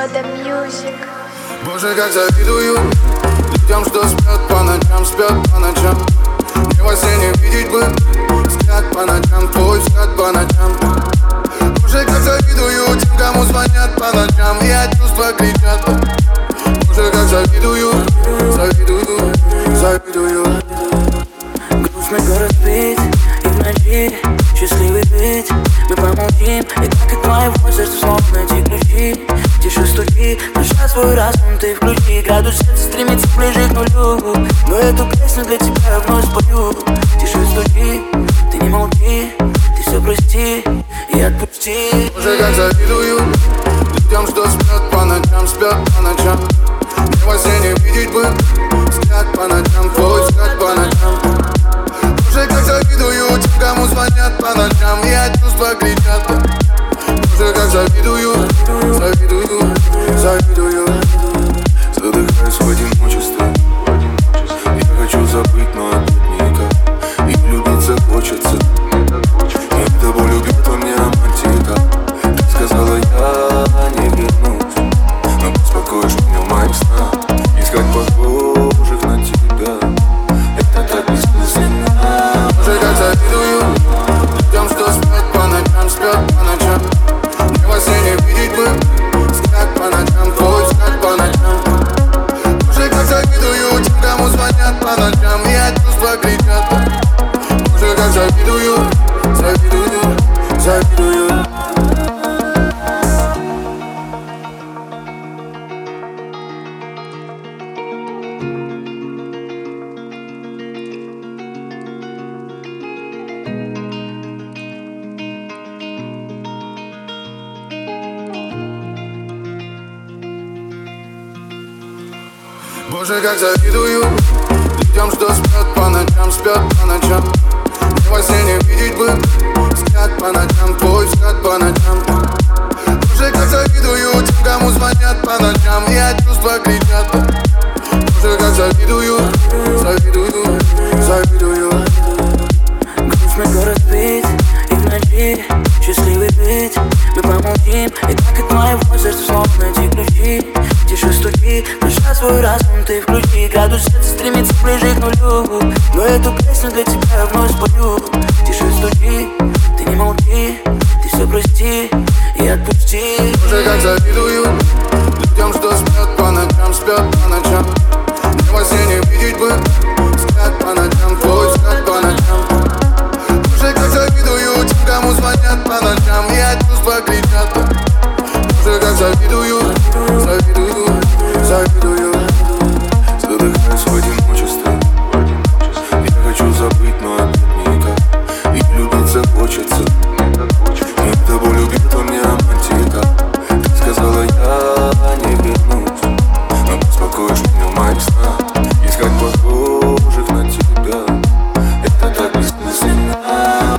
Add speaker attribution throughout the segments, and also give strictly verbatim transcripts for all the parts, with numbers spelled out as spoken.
Speaker 1: Soda Music.
Speaker 2: Боже, как завидую людям, что спят по ночам, спят по ночам. Мне во сне не видеть бы взгляд по ночам, твой взгляд по ночам. Боже, как завидую тем, кому звонят по ночам, и от чувства кричат. Боже, как завидую, завидую, завидую.
Speaker 3: Грустный город спит, и в ночи счастливый быть. Мы помолчим, и так и твоего сердца снова найти ключи. Тише стуки, душа свой разум ты включи. Градус сердца стремится ближе к нулю, но эту песню для тебя я вновь спою. Тише стуки, ты не молчи, ты все прости и отпусти.
Speaker 2: Боже, как завидую людям, что спят по ночам, спят по ночам. Мне во сне не видеть бы взгляд по ночам, твой взгляд по ночам. Боже, как завидую тем, кому звонят по ночам, и от чувства кричат. Боже, как завидую, завидую, завидую.
Speaker 4: Задыхаюсь в одиночестве. Я хочу забыть, но опять никак. И влюбиться хочется. Но эта боль убьет во мне романтика. Ты сказала, я не вернусь, но успокоишь меня в моих снах. Искать похожих на тебя, это так бессмысленно.
Speaker 2: Боже, как завидую людям, что спят по ночам, спят по ночам. Мне во сне не видеть бы взгляд по ночам, твой взгляд по ночам. Боже, как завидую тем, кому звонят по ночам, и от чувства кричат. Боже, как завидую, завидую, завидую. Боже, как завидую людям, что спят по ночам, спят по ночам. Мне во сне не видеть бы взгляд по ночам, твой взгляд по ночам. Боже, как завидую тем, кому звонят по ночам, и от чувства кричат. Боже, как завидую, завидую, завидую.
Speaker 3: Грустный город спит, и в ночи счастливый быть. Мы помолчим, и так и твоего сердца снова найти ключи. Тише стуки, душа свой разум ты включи. Градус сердца стремится ближе к нулю, но эту песню для тебя я вновь спою. Тише стуки, ты не молчи, ты все прости и отпусти.
Speaker 2: Боже, как завидую людям, что спят по ночам, спят по ночам. Мне во сне не видеть бы взгляд по ночам, твой взгляд по ночам. Боже, как завидую тем, кому звонят по ночам, и от чувства кричат. Боже, как завидую, завидую, завидую.
Speaker 4: Задыхаюсь в одиночестве. Я хочу забыть, но опять никак. И влюбиться хочется. Но эта боль убьет во мне романтика. Ты сказала, я не вернусь, но успокоишь меня в моих снах. Искать похожих на тебя, это так бессмысленно.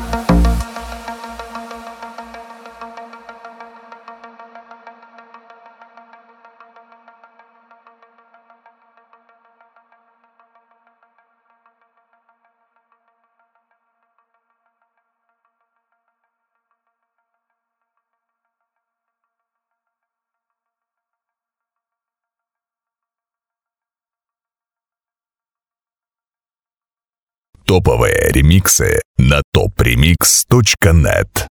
Speaker 5: Топовые ремиксы на топ ремикс точка нет.